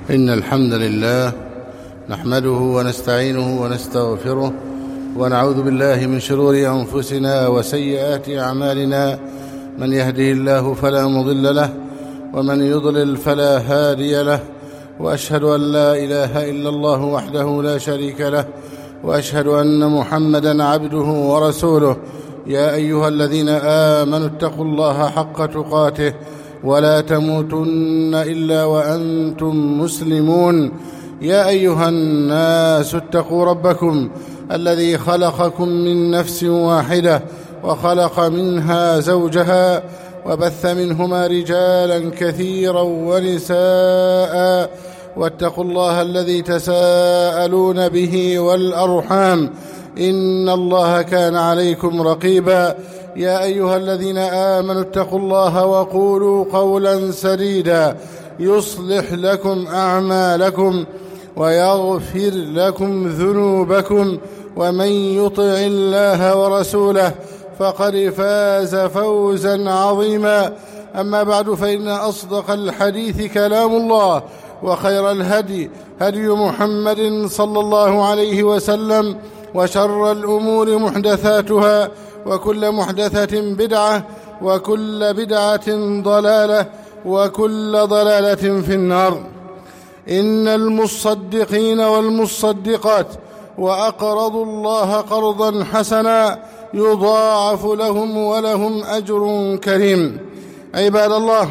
إن الحمد لله نحمده ونستعينه ونستغفره ونعوذ بالله من شرور أنفسنا وسيئات أعمالنا. من يهده الله فلا مضل له ومن يضلل فلا هادي له، وأشهد أن لا إله إلا الله وحده لا شريك له، وأشهد أن محمدًا عبده ورسوله. يا أيها الذين آمنوا اتقوا الله حق تقاته ولا تموتن إلا وأنتم مسلمون. يا أيها الناس اتقوا ربكم الذي خلقكم من نفس واحدة وخلق منها زوجها وبث منهما رجالا كثيرا ونساء، واتقوا الله الذي تساءلون به والأرحام إن الله كان عليكم رقيبا. يا أيها الذين آمنوا اتقوا الله وقولوا قولا سديدا يصلح لكم أعمالكم ويغفر لكم ذنوبكم، ومن يطع الله ورسوله فقد فاز فوزا عظيما. أما بعد، فإن أصدق الحديث كلام الله، وخير الهدي هدي محمد صلى الله عليه وسلم، وشر الأمور محدثاتها، وكل محدثة بدعة، وكل بدعة ضلالة، وكل ضلالة في النار. إن المصدقين والمصدقات وأقرضوا الله قرضا حسنا يضاعف لهم ولهم أجر كريم. عباد الله،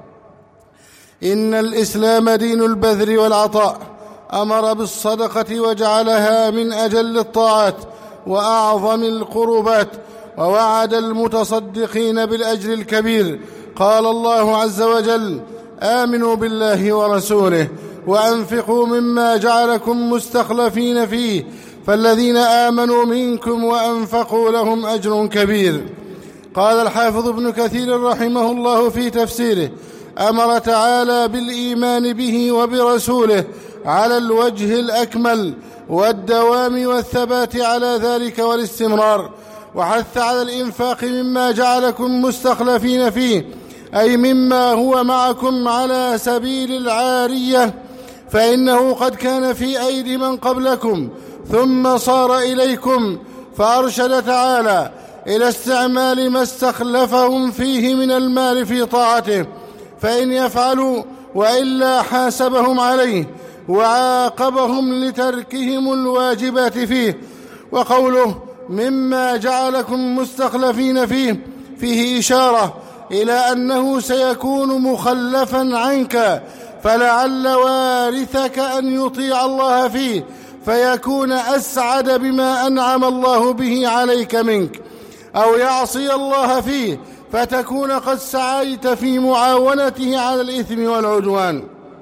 إن الإسلام دين البذل والعطاء، أمر بالصدقة وجعلها من أجل الطاعات وأعظم القربات، ووعد المتصدقين بالأجر الكبير. قال الله عز وجل: آمنوا بالله ورسوله وأنفقوا مما جعلكم مستخلفين فيه، فالذين آمنوا منكم وأنفقوا لهم أجر كبير. قال الحافظ ابن كثير رحمه الله في تفسيره: أمر تعالى بالإيمان به وبرسوله على الوجه الأكمل والدوام والثبات على ذلك والاستمرار، وحث على الإنفاق مما جعلكم مستخلفين فيه، أي مما هو معكم على سبيل العارية، فإنه قد كان في أيدي من قبلكم ثم صار إليكم، فأرشد تعالى إلى استعمال ما استخلفهم فيه من المال في طاعته، فإن يفعلوا وإلا حاسبهم عليه وعاقبهم لتركهم الواجبات فيه. وقوله مما جعلكم مستخلفين فيه إشارة إلى أنه سيكون مخلفا عنك، فلعل وارثك أن يطيع الله فيه فيكون أسعد بما أنعم الله به عليك منك، أو يعصي الله فيه فتكون قد سعيت في معاونته على الإثم والعدوان.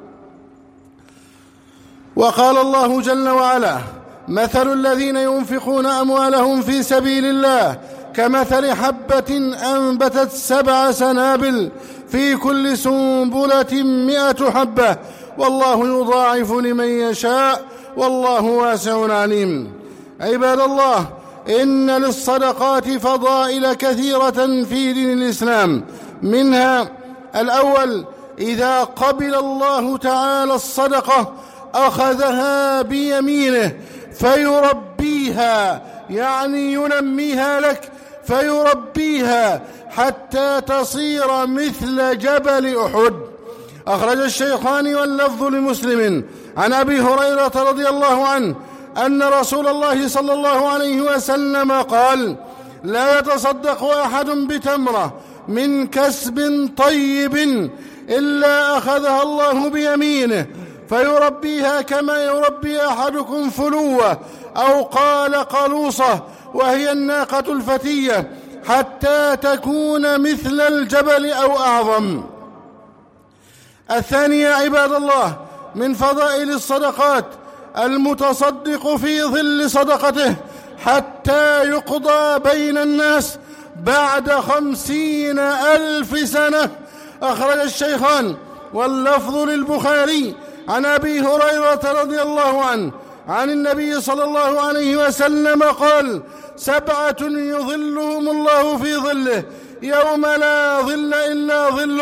وقال الله جل وعلا: مثل الذين ينفقون أموالهم في سبيل الله كمثل حبة أنبتت 7 سنابل في كل سنبلة 100 حبة والله يضاعف لمن يشاء والله واسع عليم. عباد الله، إن للصدقات فضائل كثيرة في دين الإسلام، منها: الأول، إذا قبل الله تعالى الصدقة أخذها بيمينه فيربيها، يعني ينميها لك، فيربيها حتى تصير مثل جبل أحد. أخرج الشيخان واللفظ لمسلم عن أبي هريرة رضي الله عنه أن رسول الله صلى الله عليه وسلم قال: لا يتصدق أحد بتمرة من كسب طيب إلا أخذها الله بيمينه فيربيها كما يربي أحدكم فلوة، أو قال قلوصة، وهي الناقة الفتية، حتى تكون مثل الجبل أو أعظم. الثانية عباد الله، من فضائل الصدقات المتصدق في ظل صدقته حتى يقضى بين الناس بعد 50,000 سنة. أخرج الشيخان واللفظ للبخاري عن أبي هريرة رضي الله عنه عن النبي صلى الله عليه وسلم قال: 7 يظلهم الله في ظله يوم لا ظل إلا ظله،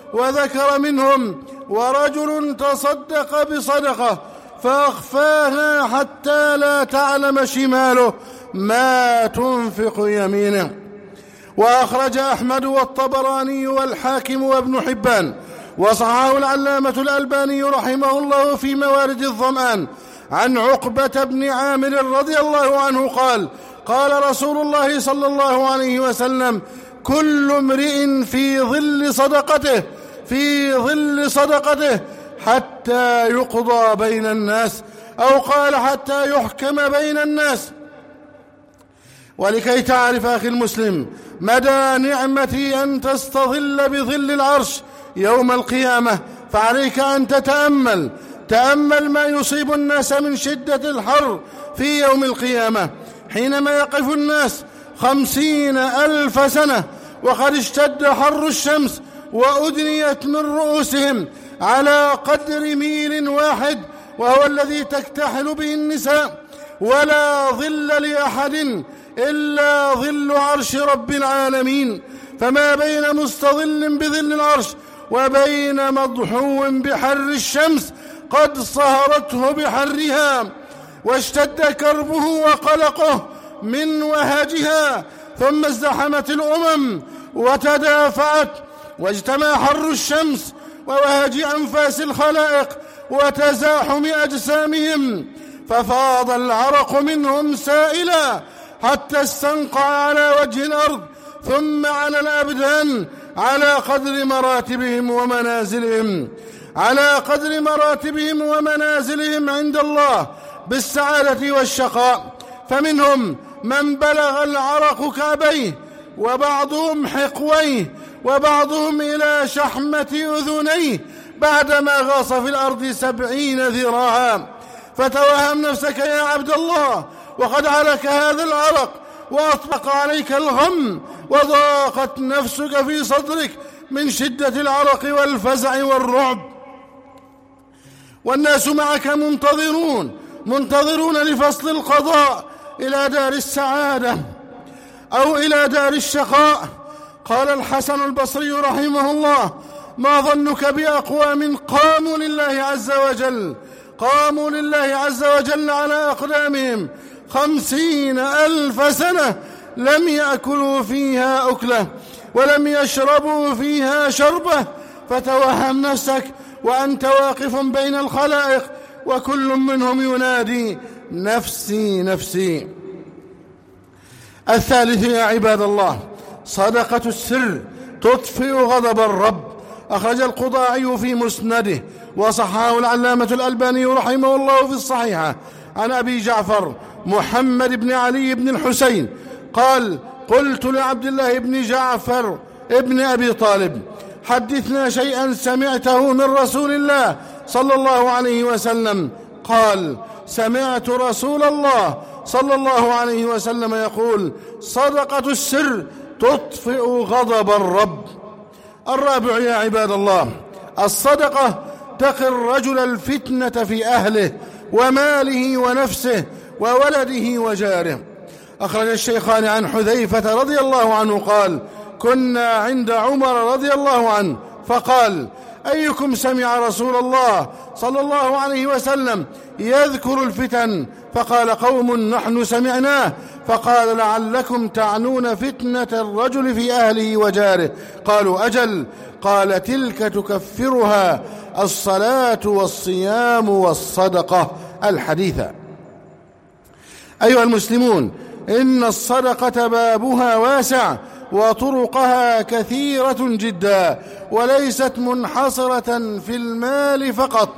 وذكر منهم: ورجل تصدق بصدقة فأخفاها حتى لا تعلم شماله ما تنفق يمينه. وأخرج أحمد والطبراني والحاكم وابن حبان، وصححه العلامة الألباني رحمه الله في موارد الظمآن عن عقبة بن عامر رضي الله عنه قال: قال رسول الله صلى الله عليه وسلم: كل امرئ في ظل صدقته حتى يقضى بين الناس، أو قال حتى يحكم بين الناس. ولكي تعرف أخي المسلم مدى نعمتي أن تستظل بظل العرش يوم القيامة، فعليك أن تأمل ما يصيب الناس من شدة الحر في يوم القيامة، حينما يقف الناس 50,000 سنة وقد اشتد حر الشمس وأدنيت من رؤوسهم على قدر ميل واحد، وهو الذي تكتحل به النساء، ولا ظل لأحد إلا ظل عرش رب العالمين. فما بين مستظل بظل العرش وبين مضحو بحر الشمس قد صهرته بحرها، واشتد كربه وقلقه من وهجها، ثم ازدحمت الأمم وتدافعت، واجتمع حر الشمس ووهج أنفاس الخلائق وتزاحم أجسامهم، ففاض العرق منهم سائلا حتى استنقع على وجه الأرض ثم على الأبدان على قدر مراتبهم ومنازلهم عند الله بالسعادة والشقاء. فمنهم من بلغ العرق كعبيه، وبعضهم حقويه، وبعضهم إلى شحمة أذنيه بعدما غاص في الأرض 70 ذراعا. فتوهم نفسك يا عبد الله، وقد علك هذا العرق وأطبق عليك الغم، وضاقت نفسك في صدرك من شدة العرق والفزع والرعب، والناس معك منتظرون لفصل القضاء إلى دار السعادة أو إلى دار الشقاء. قال الحسن البصري رحمه الله: ما ظنك بأقوام قاموا لله عز وجل على أقدامهم 50,000 سنة لم يأكلوا فيها أكلة ولم يشربوا فيها شربة. فتوهم نفسك وأنت واقف بين الخلائق وكل منهم ينادي: نفسي نفسي. الثالث يا عباد الله: صدقة السر تطفئ غضب الرب. أخرج القضاعي في مسنده، وصححه العلامة الألباني رحمه الله في الصحيحة عن أبي جعفر محمد بن علي بن الحسين قال: قلت لعبد الله بن جعفر ابن أبي طالب: حدثنا شيئا سمعته من رسول الله صلى الله عليه وسلم. قال: سمعت رسول الله صلى الله عليه وسلم يقول: صدقة السر تطفئ غضب الرب. الرابع يا عباد الله: الصدقة تقي الرجل الفتنة في أهله وماله ونفسه وولده وجاره. أخرج الشيخان عن حذيفة رضي الله عنه قال: كنا عند عمر رضي الله عنه فقال: أيكم سمع رسول الله صلى الله عليه وسلم يذكر الفتن؟ فقال قوم: نحن سمعناه. فقال: لعلكم تعنون فتنة الرجل في أهله وجاره. قالوا: أجل. قال: تلك تكفرها الصلاة والصيام والصدقة. الحديث. أيها المسلمون، إن الصدقة بابها واسع وطرقها كثيرة جدا، وليست منحصرة في المال فقط.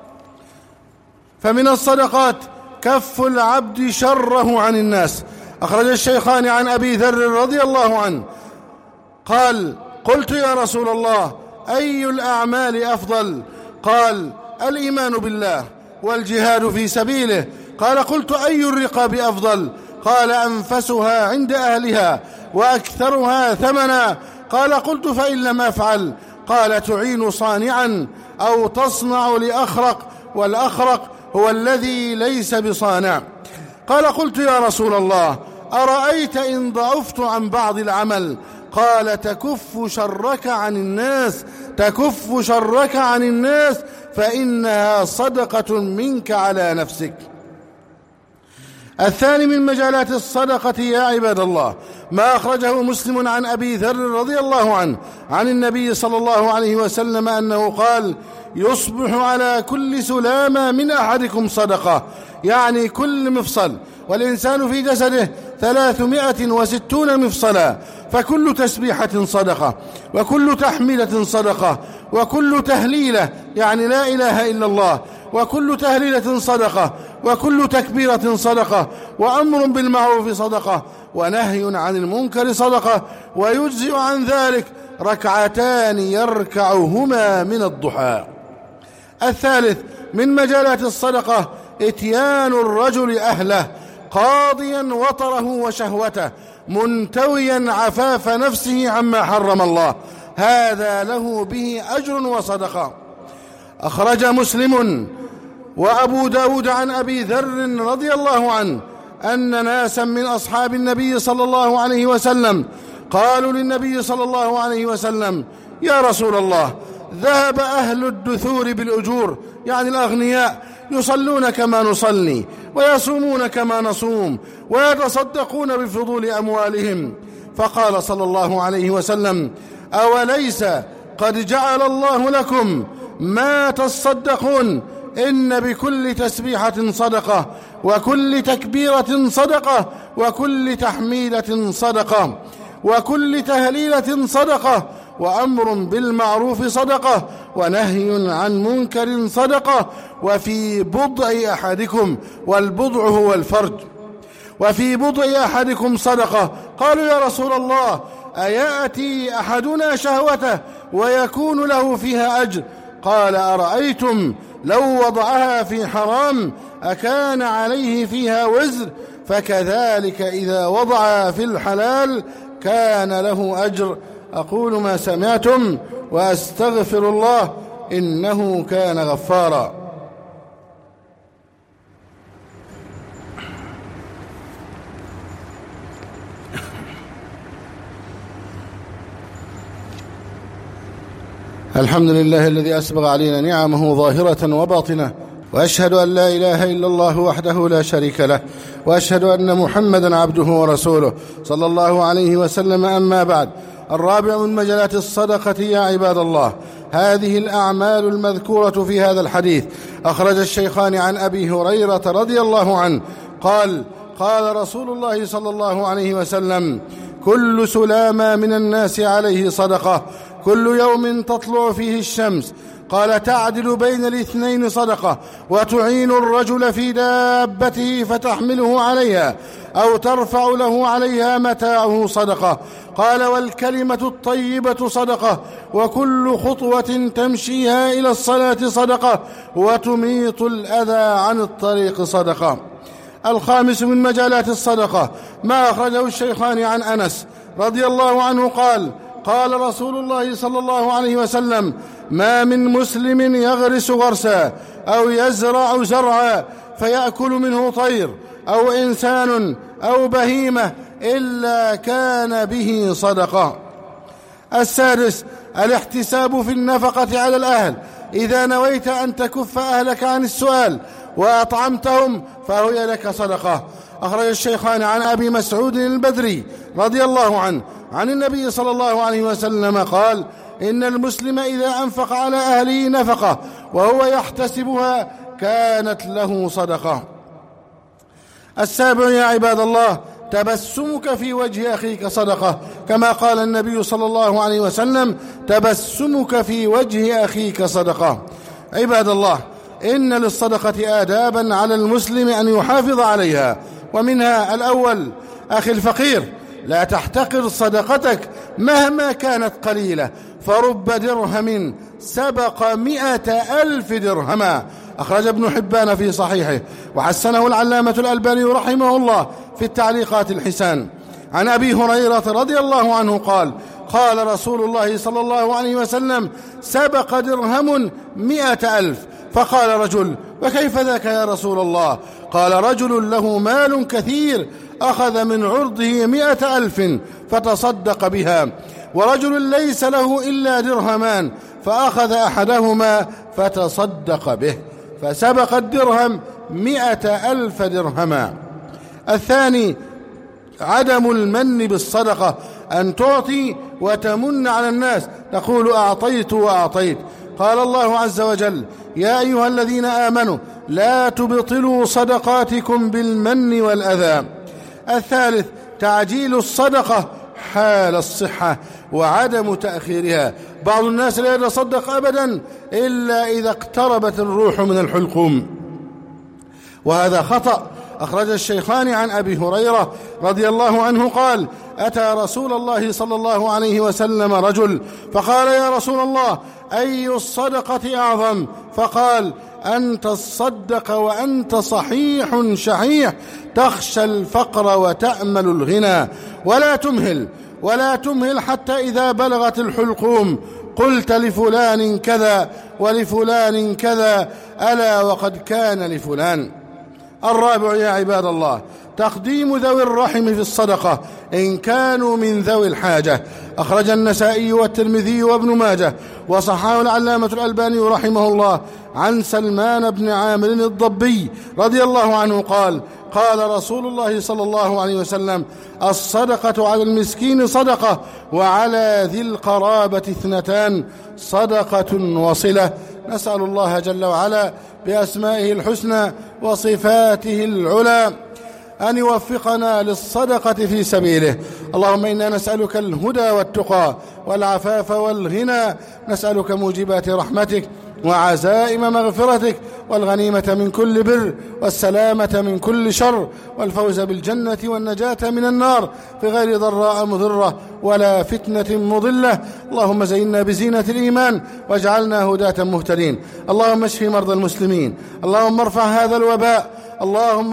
فمن الصدقات كف العبد شره عن الناس. أخرج الشيخان عن أبي ذر رضي الله عنه قال: قلت يا رسول الله: أي الأعمال أفضل؟ قال: الإيمان بالله والجهاد في سبيله. قال: قلت: أي الرقاب أفضل؟ قال: أنفسها عند أهلها وأكثرها ثمنا. قال: قلت: فإن لم أفعل؟ قال: تعين صانعا أو تصنع لأخرق، والأخرق هو الذي ليس بصانع. قال: قلت: يا رسول الله، أرأيت إن ضعفت عن بعض العمل؟ قال: تكف شرك عن الناس، تكف شرك عن الناس فإنها صدقة منك على نفسك. الثاني من مجالات الصدقة يا عباد الله ما أخرجه مسلم عن أبي ذر رضي الله عنه عن النبي صلى الله عليه وسلم أنه قال: يصبح على كل سلامة من أحدكم صدقة، يعني كل مفصل، والإنسان في جسده 360 مفصلا، فكل تسبيحة صدقة، وكل تحميلة صدقة، وكل تهليلة يعني لا إله إلا الله، وكل تهليلة صدقة، وكل تكبيرة صدقة، وأمر بالمعروف صدقة، ونهي عن المنكر صدقة، ويجزئ عن ذلك ركعتان يركعهما من الضحى. الثالث من مجالات الصدقة إتيان الرجل أهله قاضيا وطره وشهوته منتويا عفاف نفسه عما حرم الله، هذا له به أجر وصدقة. أخرج مسلم وأبو داود عن أبي ذر رضي الله عنه أن ناسا من أصحاب النبي صلى الله عليه وسلم قالوا للنبي صلى الله عليه وسلم: يا رسول الله، ذهب أهل الدثور بالأجور، يعني الأغنياء، يصلون كما نصلي، ويصومون كما نصوم، ويتصدقون بفضول أموالهم. فقال صلى الله عليه وسلم: أوليس قد جعل الله لكم ما تصدقون؟ إن بكل تسبيحة صدقة، وكل تكبيرة صدقة، وكل تحميلة صدقة، وكل تهليلة صدقة، وأمر بالمعروف صدقة، ونهي عن منكر صدقة، وفي بضع أحدكم، والبضع هو الفرج، وفي بضع أحدكم صدقة. قالوا: يا رسول الله، أيأتي أحدنا شهوته ويكون له فيها أجر؟ قال: أرأيتم لو وضعها في حرام أكان عليه فيها وزر؟ فكذلك إذا وضعها في الحلال كان له أجر. أقول ما سمعتم وأستغفر الله إنه كان غفارا. الحمد لله الذي أسبغ علينا نعمه ظاهرة وباطنة، وأشهد أن لا إله إلا الله وحده لا شريك له، وأشهد أن محمدا عبده ورسوله صلى الله عليه وسلم. أما بعد، الرابع من مجالات الصدقة يا عباد الله هذه الأعمال المذكورة في هذا الحديث. أخرج الشيخان عن أبي هريرة رضي الله عنه قال: قال رسول الله صلى الله عليه وسلم: كل سلامة من الناس عليه صدقة، كل يوم تطلع فيه الشمس. قال: تعدل بين الاثنين صدقة، وتعين الرجل في دابته فتحمله عليها أو ترفع له عليها متاعه صدقة. قال: والكلمة الطيبة صدقة، وكل خطوة تمشيها إلى الصلاة صدقة، وتميط الأذى عن الطريق صدقة. الخامس من مجالات الصدقة ما أخرجه الشيخان عن أنس رضي الله عنه قال: قال رسول الله صلى الله عليه وسلم: ما من مسلم يغرس غرسا أو يزرع زرعا فيأكل منه طير أو إنسان أو بهيمة إلا كان به صدقة. السادس الاحتساب في النفقة على الأهل. إذا نويت أن تكف أهلك عن السؤال وأطعمتهم فهي لك صدقة. أخرج الشيخان عن أبي مسعود البدري رضي الله عنه عن النبي صلى الله عليه وسلم قال: إن المسلم إذا أنفق على أهله نفقة وهو يحتسبها كانت له صدقة. السابع يا عباد الله تبسمك في وجه أخيك صدقة، كما قال النبي صلى الله عليه وسلم: تبسمك في وجه أخيك صدقة. عباد الله، إن للصدقة آدابا على المسلم أن يحافظ عليها، ومنها الأول: أخي الفقير، لا تحتقر صدقتك مهما كانت قليلة، فرب درهم سبق 100,000 درهما. أخرج ابن حبان في صحيحه، وحسنه العلامة الألباني رحمه الله في التعليقات الحسان. عن أبي هريرة رضي الله عنه قال: قال رسول الله صلى الله عليه وسلم: سبق درهم 100,000. فقال رجل: وكيف ذاك يا رسول الله؟ قال: رجل له مال كثير أخذ من عرضه 100,000 فتصدق بها، ورجل ليس له إلا درهمان فأخذ أحدهما فتصدق به فسبق الدرهم 100,000 درهما. الثاني عدم المن بالصدقة، أن تعطي وتمن على الناس، تقول أعطيت وأعطيت. قال الله عز وجل: يا أيها الذين آمنوا لا تبطلوا صدقاتكم بالمن والأذى. الثالث تعجيل الصدقة حال الصحة وعدم تأخيرها. بعض الناس لا يتصدق أبدا إلا إذا اقتربت الروح من الحلقوم، وهذا خطأ. أخرج الشيخان عن أبي هريرة رضي الله عنه قال: أتى رسول الله صلى الله عليه وسلم رجل فقال: يا رسول الله، أي الصدقة أعظم؟ فقال: أن تصدق وأنت صحيح شحيح تخشى الفقر وتأمل الغنى، ولا تمهل حتى إذا بلغت الحلقوم قلت لفلان كذا ولفلان كذا، ألا وقد كان لفلان. الرابع يا عباد الله تقديم ذوي الرحم في الصدقة إن كانوا من ذوي الحاجة. أخرج النسائي والترمذي وابن ماجه وصححه العلامة الألباني رحمه الله عن سلمان بن عامر الضبي رضي الله عنه قال: قال رسول الله صلى الله عليه وسلم: الصدقة على المسكين صدقة، وعلى ذي القرابة 2 صدقة وصلة. نسأل الله جل وعلا بأسمائه الحسنى وصفاته العلى أن يوفقنا للصدقة في سبيله. اللهم إنا نسألك الهدى والتقى والعفاف والغنى، نسألك موجبات رحمتك وعزائم مغفرتك والغنيمة من كل بر والسلامة من كل شر والفوز بالجنة والنجاة من النار في غير ضراء مضرة ولا فتنة مضلة. اللهم زينا بزينة الإيمان واجعلنا هداة مهتدين. اللهم اشف مرضى المسلمين. اللهم ارفع هذا الوباء، اللهم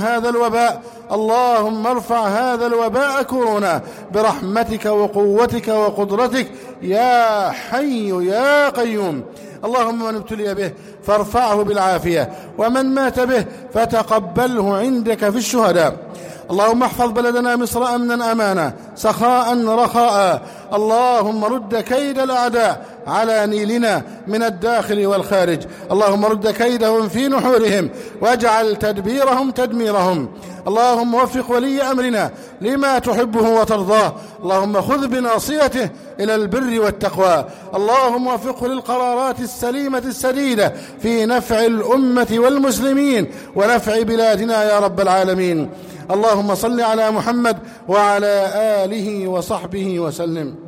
ارفع هذا الوباء كورونا برحمتك وقوتك وقدرتك يا حي يا قيوم. اللهم من ابتلي به فارفعه بالعافية، ومن مات به فتقبله عندك في الشهداء. اللهم احفظ بلدنا مصر أمنا أمانا سخاء رخاء. اللهم رد كيد الأعداء على نيلنا من الداخل والخارج. اللهم رد كيدهم في نحورهم واجعل تدبيرهم تدميرهم. اللهم وفق ولي أمرنا لما تحبه وترضاه. اللهم خذ بناصيته إلى البر والتقوى. اللهم وفقه للقرارات السليمة السديدة في نفع الأمة والمسلمين ونفع بلادنا يا رب العالمين. اللهم صل على محمد وعلى آله وصحبه وسلم.